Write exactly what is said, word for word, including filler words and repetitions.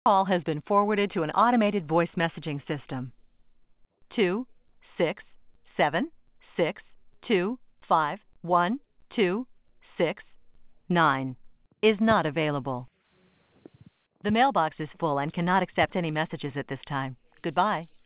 call has been forwarded to an automated voice messaging system. two six seven six two five one two six nine is not available. The mailbox is full and cannot accept any messages at this time. Goodbye.